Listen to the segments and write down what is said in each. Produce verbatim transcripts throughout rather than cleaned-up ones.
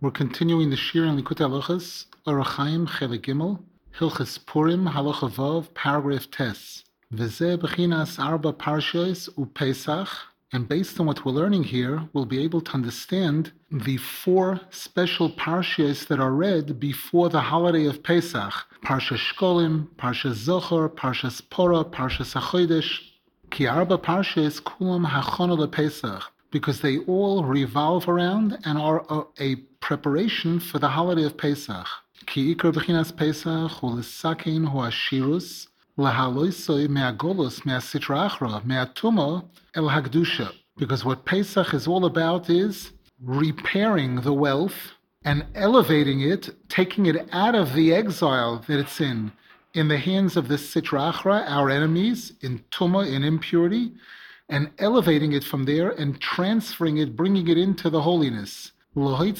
We're continuing the Shir in Likutei Halachos, Orach Chaim Chelik Gimel, Hilchos Purim, Halacha Vav, paragraph Tes. V'zeh b'chinas arba parshos u'Pesach, and based on what we're learning here, we'll be able to understand the four special parshas that are read before the holiday of Pesach: Parsha Shkolim, Parsha Zochar, Parsha Porah, Parsha Achodesh. Ki arba parshas kulam hachana lePesach, because they all revolve around and are a, a preparation for the holiday of Pesach. Ki ikar b'chinas Pesach hu l'sakein hu ashirus lahaloisoi me'agolos me'asitra achra me'atuma el hagdusha. Because what Pesach is all about is repairing the wealth and elevating it, taking it out of the exile that it's in, in the hands of the Sitra Achra, our enemies, in Tumah, in impurity, and elevating it from there and transferring it, bringing it into the holiness. To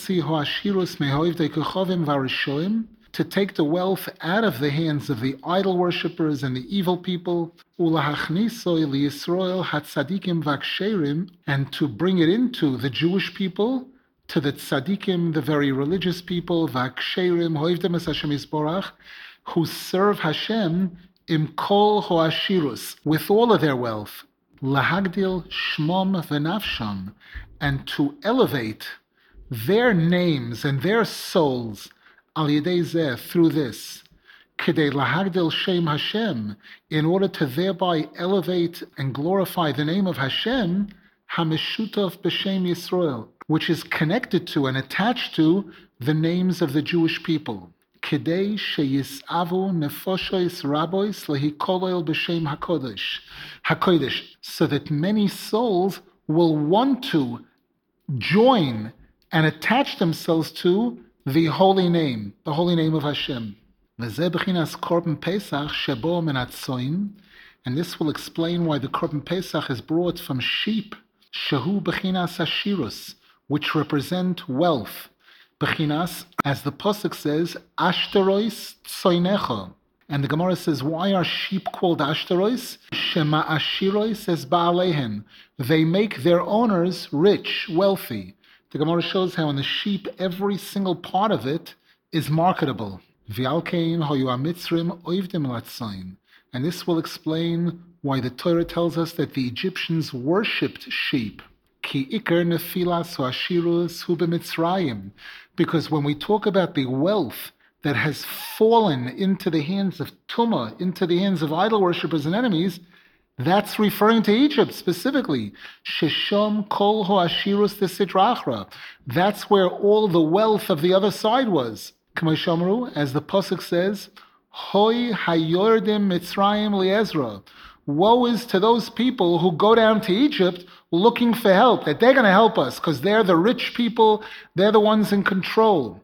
take the wealth out of the hands of the idol worshippers and the evil people, and to bring it into the Jewish people, to the tzaddikim, the very religious people, who serve Hashem im kol hoashirus, with all of their wealth, lahagdil shmom v'nafsham, and to elevate their names and their souls al yedei zeh, through this, kedei lahagdil shem Hashem, in order to thereby elevate and glorify the name of Hashem, hameshutov b'shem Yisrael, which is connected to and attached to the names of the Jewish people. Kedei sheyisavu nefoshois rabois lehikolel b'shem hakodesh, hakodesh, so that many souls will want to join and attach themselves to the holy name, the holy name of Hashem. V'zeh b'chinas korban Pesach shebo menatzoin, and this will explain why the korban Pesach is brought from sheep, shehu b'chinas ashirus, which represent wealth. Bechinas, as the pasuk says, Ashtarois tzoinecha. And the Gemara says, why are sheep called Ashtarois? Shema Ashirois es ba'alehen. They make their owners rich, wealthy. The Gemara shows how in the sheep, every single part of it is marketable. V'alkein hoyu hamitzrim oivdim latzoin. And this will explain why the Torah tells us that the Egyptians worshipped sheep. Ki ikar nefilas hu ashirus hu b'mitzrayim. Because when we talk about the wealth that has fallen into the hands of Tumah, into the hands of idol worshippers and enemies, that's referring to Egypt specifically. Sheshom kol hoashirus desitra achra. That's where all the wealth of the other side was. K'may shamru, as the pasuk says, Hoi hayordim mitzrayim liezra. Woe is to those people who go down to Egypt looking for help, that they're going to help us because they're the rich people, they're the ones in control.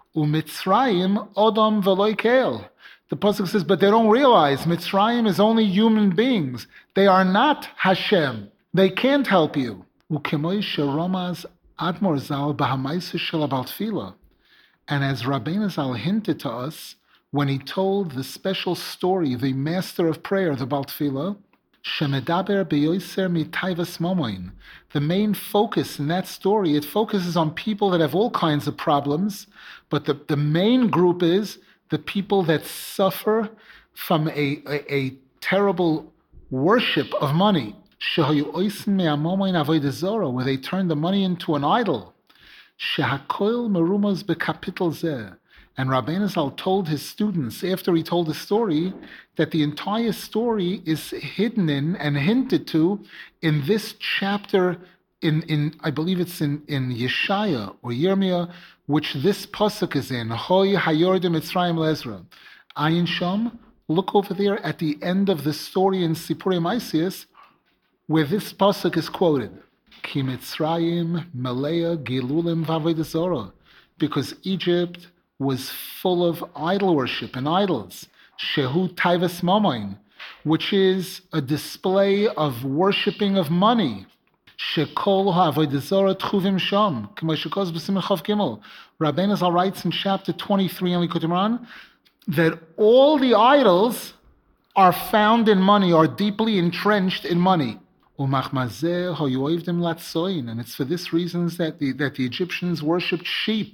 Umitzrayim odom v'loi keil. The pasuk says, but they don't realize Mitzrayim is only human beings. They are not Hashem. They can't help you. Ukemoi sheramaz Admor Zal b'hamaisa shel Baal Tefillah. And as Rabbeinu Zal hinted to us, when he told the special story, the master of prayer, the Baal Tefillah, Shemedaber beyoser mitayvas momoin. The main focus in that story, it focuses on people that have all kinds of problems, but the, the main group is the people that suffer from a, a, a terrible worship of money. Shehayu oisen me'amomoin avodah zora, where they turn the money into an idol. Shehakoil merumos bekapitel zeh. And Rabbeinu Zal told his students, after he told the story, that the entire story is hidden in and hinted to in this chapter, in, in I believe it's in, in Yeshaya or Yirmiyah, which this pasuk is in. Hoi hayordim Mitzrayim lezra. Ayin Shom, look over there at the end of the story in Sipurei Maisius, where this pasuk is quoted. Ki Mitzrayim melea gilulim v'avodah zora. Because Egypt was full of idol worship and idols, shehu taivas mamoin, which is a display of worshipping of money. Shekol ha'avodah zora tchuvim sham, k'mo shekoz b'simcha chav gimel. Rabbeinu Zal writes in chapter twenty-three in Likutei Moharan that all the idols are found in money, are deeply entrenched in money. And it's for this reason that the, that the Egyptians worshipped sheep,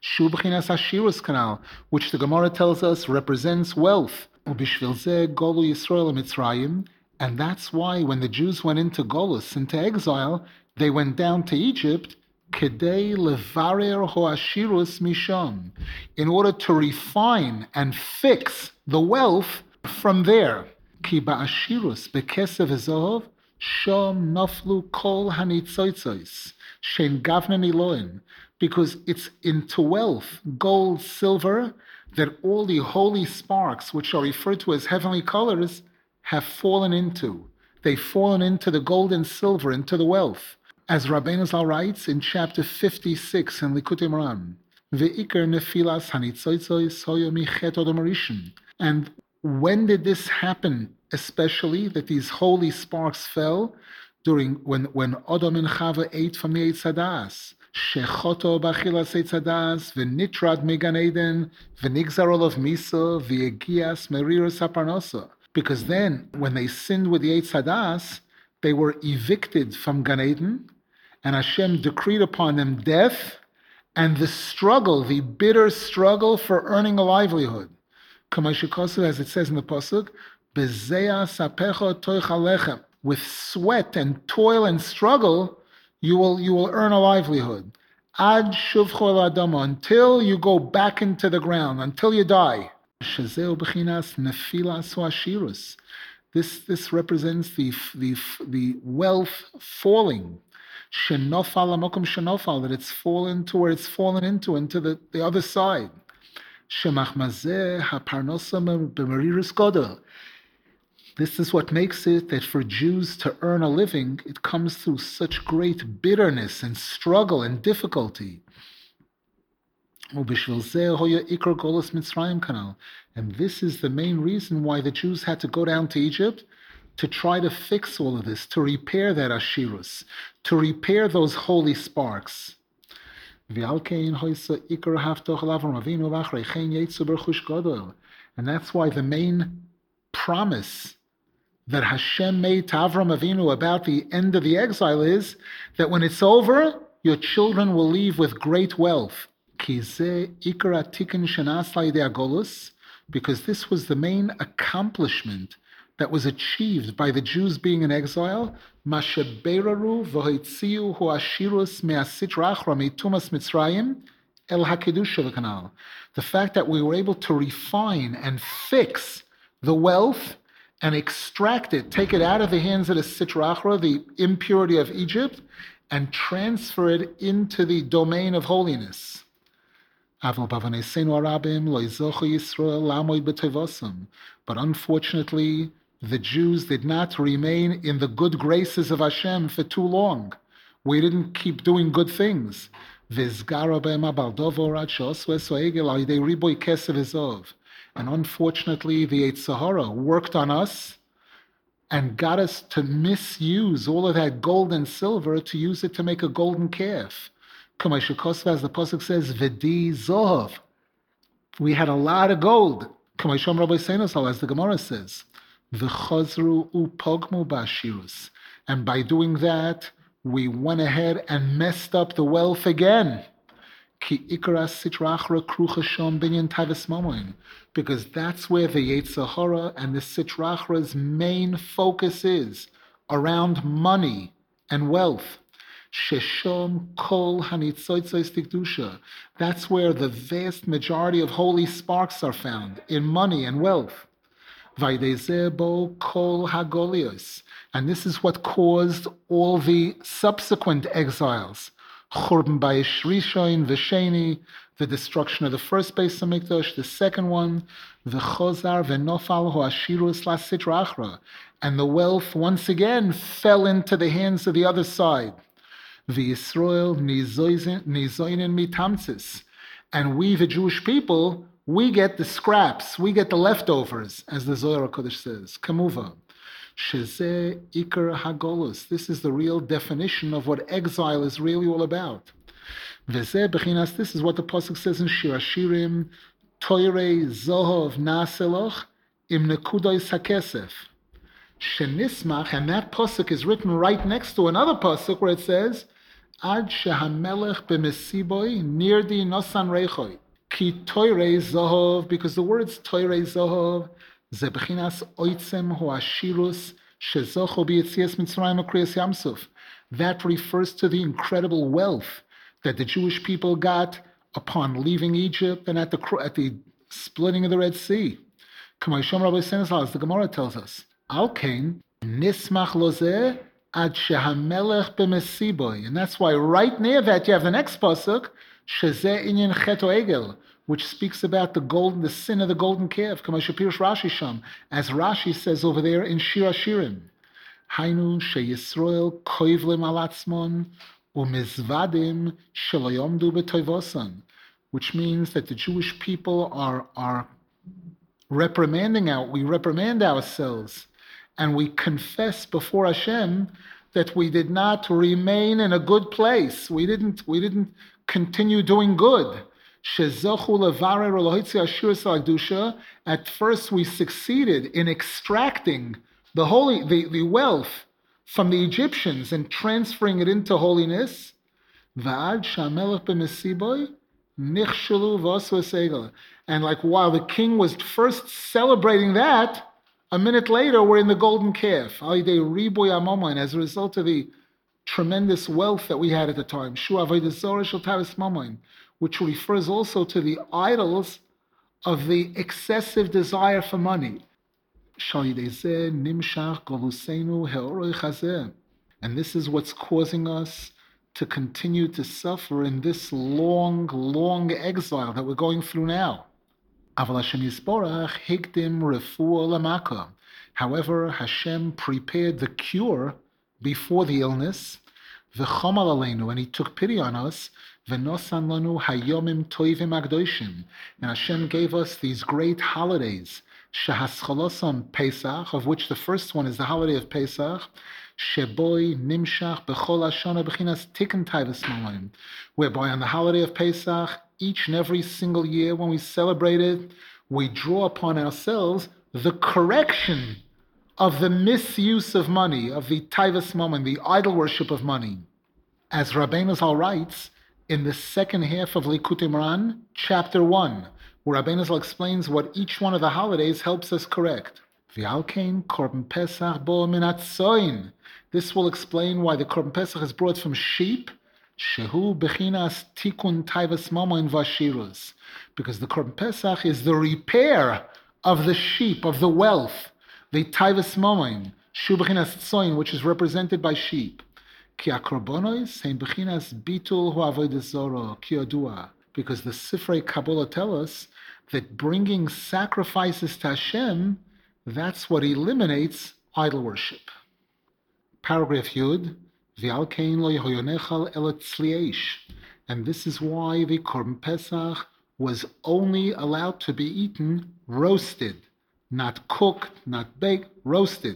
Shu b'chinas hashirus canal, which the Gemara tells us represents wealth. Ubishvil zeh golu Yisrael Mitzrayim, and that's why when the Jews went into Golus, into exile, they went down to Egypt, kedei levarer hoashirus misham, in order to refine and fix the wealth from there. Ki ba'ashirus bekesev ezov shom naflu kol hanitzoitzos shein gavnan iloin, because it's into wealth, gold, silver, that all the holy sparks, which are referred to as heavenly colors, have fallen into. They've fallen into the gold and silver, into the wealth. As Rabbeinu Zal writes in chapter fifty-six in Likutei Moharan, Ve'ikar nefilas hanitzoitzos hoyo michet odom harishon. And when did this happen, especially, that these holy sparks fell? During when, when Adam and Chava ate from the Eitz Hadas. Shechoto b'achilas Eitz Hadas, v'nitrad megan Eden, v'nigzar olav misa, v'yegias meriras haparnosa. Because then, when they sinned with the Eitz Hadas, they were evicted from Gan Eden, and Hashem decreed upon them death and the struggle, the bitter struggle for earning a livelihood. As it says in the pasuk, with sweat and toil and struggle, you will you will earn a livelihood. Ad shuvcho el adama, until you go back into the ground, until you die. This this represents the the the wealth falling. Shenofal amokum shenofal, that it's fallen to where it's fallen into, into the, the other side. Shemachmazeh haparnosam b'meriris godel. This is what makes it that for Jews to earn a living, it comes through such great bitterness and struggle and difficulty. And this is the main reason why the Jews had to go down to Egypt, to try to fix all of this, to repair that ashirus, to repair those holy sparks. And that's why the main promise that Hashem made to Avram Avinu about the end of the exile is that when it's over, your children will leave with great wealth. Because this was the main accomplishment that was achieved by the Jews being in exile. The fact that we were able to refine and fix the wealth and extract it, take it out of the hands of the Sitra Achra, the impurity of Egypt, and transfer it into the domain of holiness. But unfortunately, the Jews did not remain in the good graces of Hashem for too long. We didn't keep doing good things. And unfortunately, the Yetzer Hara worked on us and got us to misuse all of that gold and silver to use it to make a golden calf. As the pasuk says, V'di zohov. We had a lot of gold. As the Gemara says, V'chazru upogmu ba'ashirus. And by doing that, we went ahead and messed up the wealth again. Because that's where the Yetzer Hara and the Sitra Achra's main focus is, around money and wealth. Sheshom kol hanitzoitzos tikdusha. That's where the vast majority of holy sparks are found, in money and wealth. Vaidezebo kol hagolios. And this is what caused all the subsequent exiles. Churban Bayish Rishon v'Sheni, the destruction of the first Beis Hamikdash, the second one, v'Chozar v'Nofal ho'ashirus la Sitra Achra, and the wealth once again fell into the hands of the other side. V'Yisrael nizoinen mitamtzis, and we, the Jewish people, we get the scraps, we get the leftovers, as the Zohar HaKodesh says. Kamuva. Shezeh Iker Hagolus. This is the real definition of what exile is really all about. Vezeh Bechinas, this is what the pasuk says in Shir Hashirim, Toirei Zohov Na'aseloch im Nekudois HaKesef. Shenismach, and that pasuk is written right next to another pasuk where it says, Ad shehamelech b'mesiboi nirdi nosan reichoi. Ki toirei zohov, because the words toirei zohov, ze bechinas oitzem hoashirus shezocho b'yetzias Mitzrayim u'kriyas Yamsuf. That refers to the incredible wealth that the Jewish people got upon leaving Egypt and at the at the splitting of the Red Sea. K'mo Rabbi Senesal, as the Gemara tells us, Al kain nismach lozeh ad shehamelech b'mesiboi, and that's why right near that you have the next pasuk, shezeh inyan chet egel, which speaks about the golden, the sin of the golden calf. K'mo shepirish Rashi sham, as Rashi says over there in Shir Hashirim. Hainu sheyisrael koivlim al atzmon umizvadim shelo yomdu b'toivosan, which means that the Jewish people are are reprimanding out. We reprimand ourselves, and we confess before Hashem that we did not remain in a good place. We didn't. We didn't continue doing good. At first, we succeeded in extracting the holy, the, the wealth from the Egyptians and transferring it into holiness. And like while the king was first celebrating that, a minute later we're in the golden calf. And as a result of the tremendous wealth that we had at the time, which refers also to the idols of the excessive desire for money. And this is what's causing us to continue to suffer in this long, long exile that we're going through now. However, Hashem prepared the cure before the illness, and He took pity on us, and Hashem gave us these great holidays, Shehascholos Pesach, of which the first one is the holiday of Pesach, Sheboi Nimshach Bechol Hashana Bechinas Tikkun Taivas Molim, whereby on the holiday of Pesach, each and every single year when we celebrate it, we draw upon ourselves the correction of the misuse of money, of the Taivas Molim, the idol worship of money. As Rabbeinu Zal writes in the second half of Likutei Moharan, chapter one, where Rabbeinu Zal explains what each one of the holidays helps us correct. V'alkein Korban Pesach bo min hatzoin. This will explain why the Korban Pesach is brought from sheep. Shehu bechinas tikun taivas momoin vashirus. Because the Korban Pesach is the repair of the sheep, of the wealth, the taivas momoin, shu bechinas tzoin, which is represented by sheep. Ki akorbonos hein bechinas bitul hu avodas zora ki yodua. Because the Sifrei Kabbalah tell us that bringing sacrifices to Hashem, that's what eliminates idol worship. Paragraph Yud, V'alkein lo yehoyonechal el tzlieish. And this is why the Korban Pesach was only allowed to be eaten roasted, not cooked, not baked, roasted.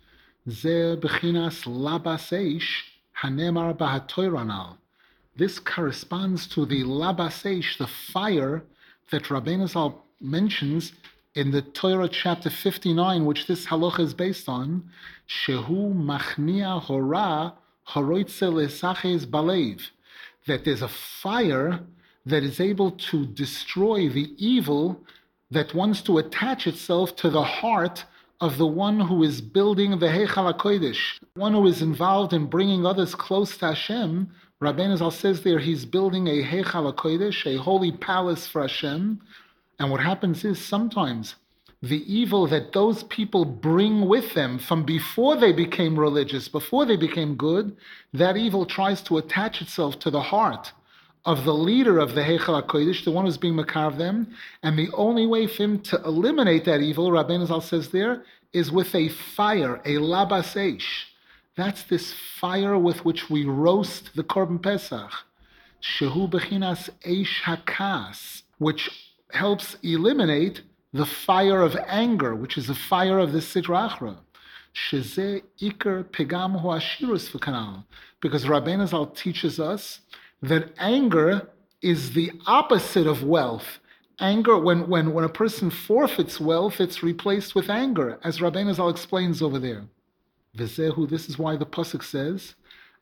Ze bechinas labas eish hanemar b'hatoiranal. This corresponds to the labas eish, the fire that Rabbeinu Zal mentions in the Torah chapter fifty-nine, which this halacha is based on. Shehu machnia hora horoitze lesaches balev. That there's a fire that is able to destroy the evil that wants to attach itself to the heart of the one who is building the Heichal HaKodesh, one who is involved in bringing others close to Hashem. Rabbeinu Zal says there he's building a Heichal HaKodesh, a holy palace for Hashem. And what happens is sometimes the evil that those people bring with them from before they became religious, before they became good, that evil tries to attach itself to the heart of the leader of the Heichal HaKodesh, the one who's being makar of them. And the only way for him to eliminate that evil, Rabbeinu Zal says there, is with a fire, a labas eish. That's this fire with which we roast the Korban Pesach. Shehu bechinas eish hakas, which helps eliminate the fire of anger, which is the fire of the Sidra Achra. Shezeh ikar pegam hu ashirus v'kanal. Because Rabbeinu Zal teaches us that anger is the opposite of wealth. Anger, when, when, when a person forfeits wealth, it's replaced with anger, as Rabbeinu Zal explains over there. V'zehu, this is why the pasuk says,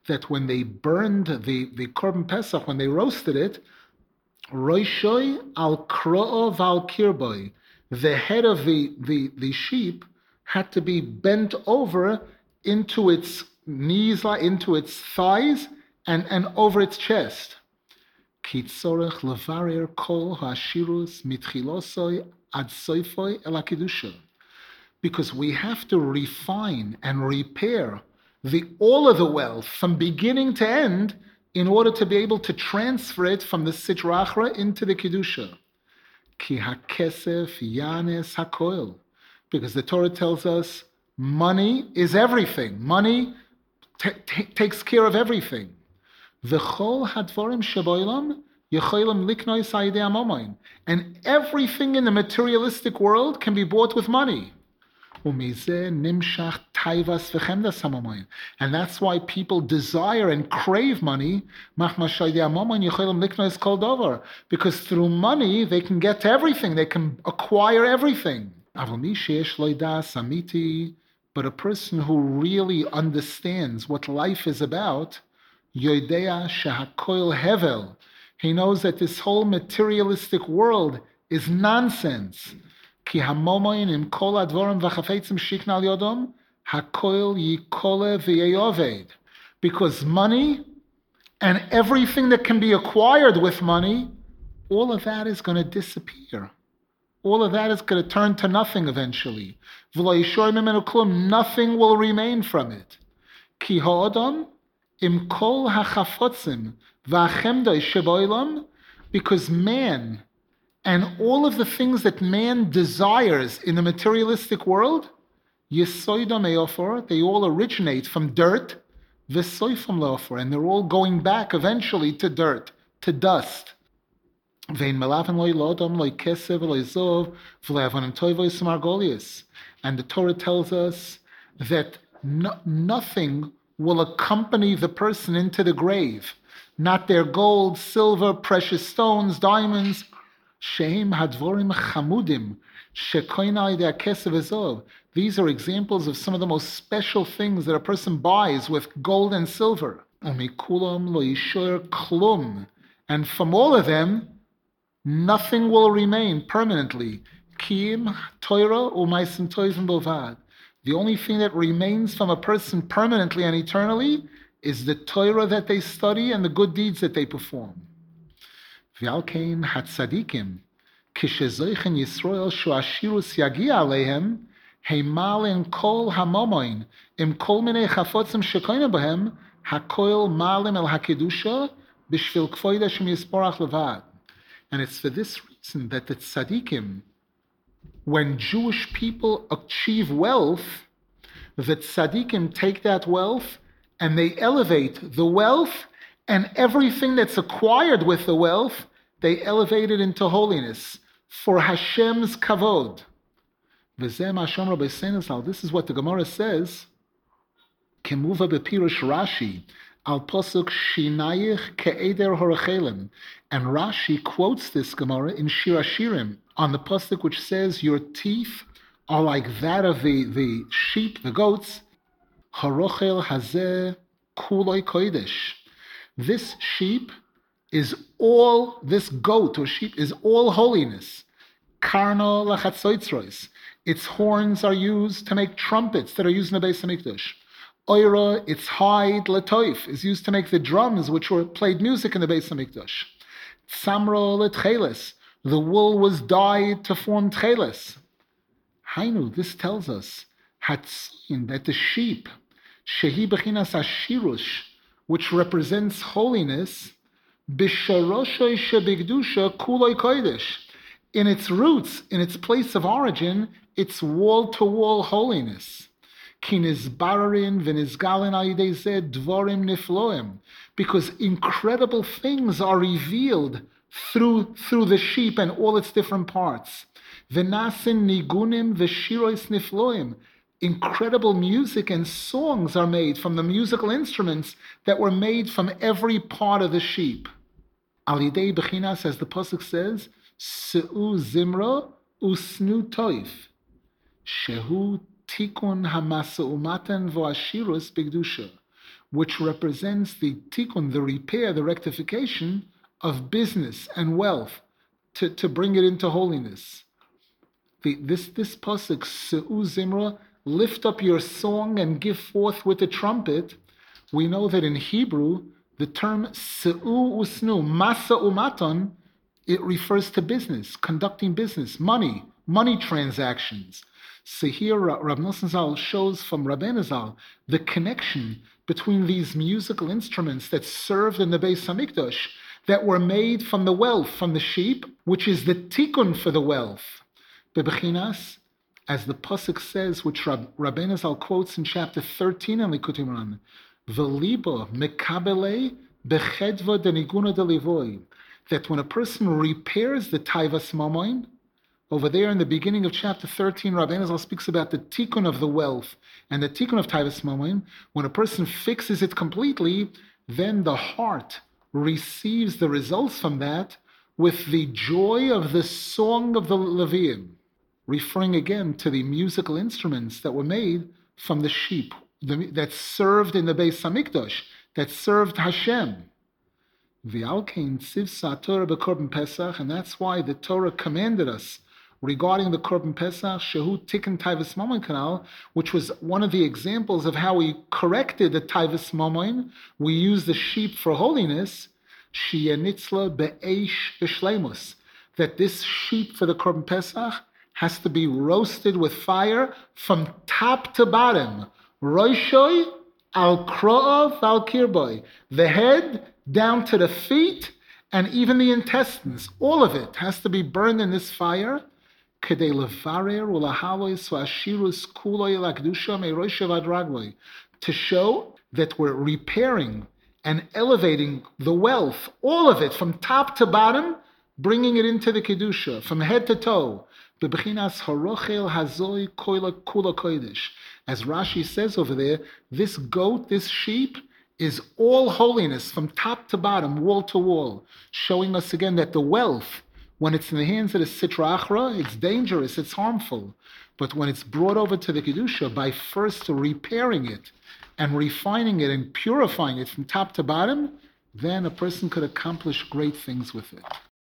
that when they burned the, the Korban Pesach, when they roasted it, Roishoi al kro'o val kirboi, the head of the, the, the sheep had to be bent over into its knees, into its thighs, and, and over its chest. Ki tzorech levarer kol ha'ashirus mitchilosoi ad soifoi el ha'kedusha. Because we have to refine and repair the all of the wealth from beginning to end in order to be able to transfer it from the Sitra Achra into the Kedusha. Ki hakesef yanes hakoil. Because the Torah tells us money is everything. Money t- t- takes care of everything. V'chol hadvorim sheboilam yecholim liknois ha'idei hamomoin. And everything in the materialistic world can be bought with money. And that's why people desire and crave money, because through money they can get to everything, they can acquire everything. But a person who really understands what life is about, he knows that this whole materialistic world is nonsense. Ki hamomoin im kol advorim v'chafetzim shikna al yodom hakoil yikole v'yeyoved. Because money and everything that can be acquired with money, all of that is going to disappear. All of that is going to turn to nothing eventually. V'lo yishor mimenu klum, nothing will remain from it. Ki ha'odom im kol hachafotzim v'achemdoi sheboilam, because man and all of the things that man desires in the materialistic world, Yesoidam Eofor, they all originate from dirt, Vesoifam Leofor, and they're all going back eventually to dirt, to dust. And the Torah tells us that no, nothing will accompany the person into the grave. Not their gold, silver, precious stones, diamonds, Sheim hadvorim chamudim shekoina idei kesef ezov. These are examples of some of the most special things that a person buys with gold and silver. Umikulam lo yishor klum, and from all of them, nothing will remain permanently. Kim Torah u'maisim tovim bovad. The only thing that remains from a person permanently and eternally is the Torah that they study and the good deeds that they perform. V'alkein hatzadikim, kishezoichen Yisrael shuashirus yagia aleihem, heimalin kol hamomoin, im kol minei chafotzim shekoina bohem, hakoil malim el hakedusha, b'shvil kfoida shem yisporach levad. And it's for this reason that the tzadikim, when Jewish people achieve wealth, the tzadikim take that wealth and they elevate the wealth and everything that's acquired with the wealth, they elevate it into holiness for Hashem's kavod. This is what the Gemara says. Kemuva bepirush Rashi al posuk shinayich ke'eder horachelim, and Rashi quotes this Gemara in Shir Hashirim on the posuk which says, "Your teeth are like that of the, the sheep, the goats." Harochel hazeh kuloi kodesh. This sheep is all, this goat or sheep is all holiness. Karno lachatzoitzrois. Its horns are used to make trumpets that are used in the Beis Hamikdash. Oira, its hide, letoif, is used to make the drums which were played music in the Beis Hamikdash. Tzamro letcheles, the wool was dyed to form tcheles. Hainu, this tells us, hatzin, that the sheep, shehi bechinas ashirush, which represents holiness, bisharoshoi shebigdusha kuloi kodesh. In its roots, in its place of origin, it's wall-to-wall holiness. Kinizbararin v'nizgalin ayidei zeh dvorim nifloim, because incredible things are revealed through through the sheep and all its different parts. V'nasin nigunim v'shirois nifloim. Incredible music and songs are made from the musical instruments that were made from every part of the sheep. Alidei bechinas, as the pasuk says, Se'u zimra usnu toif, shehu tikun hamasa'umatan v'ashirus bigdusha, which represents the tikkun, the repair, the rectification of business and wealth, to, to bring it into holiness. The, this this pasuk, Se'u Zimra, lift up your song and give forth with the trumpet. We know that in Hebrew, the term Se'u Usnu, Masa Umaton, it refers to business, conducting business, money, money transactions. So here, Rab Nosson Zal shows from Rabbeinu Zal the connection between these musical instruments that served in the Beis Hamikdash, that were made from the wealth, from the sheep, which is the tikkun for the wealth. Bebechinas, as the pasuk says, which Rab, Rabbeinu Zal quotes in chapter thirteen in Likutei Moharan, V'libo mekabele bechedva deniguna delivoi, that when a person repairs the taivas mamoin, over there in the beginning of chapter thirteen, Rabbeinu Zal speaks about the tikkun of the wealth and the tikkun of taivas mamoin. When a person fixes it completely, then the heart receives the results from that with the joy of the song of the Leviim, referring again to the musical instruments that were made from the sheep, the, that served in the Beis Hamikdash, that served Hashem. V'alkein tzivsa Torah b'korban Pesach, and that's why the Torah commanded us regarding the Korban Pesach, Shehu Tikkun Taivas Mamoin Kanal, which was one of the examples of how we corrected the Taivas Mamoin. We used the sheep for holiness, Shia Nitzla Be'esh B'Shleimus, that this sheep for the Korban Pesach has to be roasted with fire from top to bottom. Roishoi al Kro'ov al Kirboy, the head down to the feet and even the intestines. All of it has to be burned in this fire. To show that we're repairing and elevating the wealth, all of it, from top to bottom, bringing it into the Kedusha, from head to toe. As Rashi says over there, this goat, this sheep, is all holiness from top to bottom, wall to wall, showing us again that the wealth, when it's in the hands of the Sitra Achra, it's dangerous, it's harmful. But when it's brought over to the Kedusha, by first repairing it and refining it and purifying it from top to bottom, then a person could accomplish great things with it.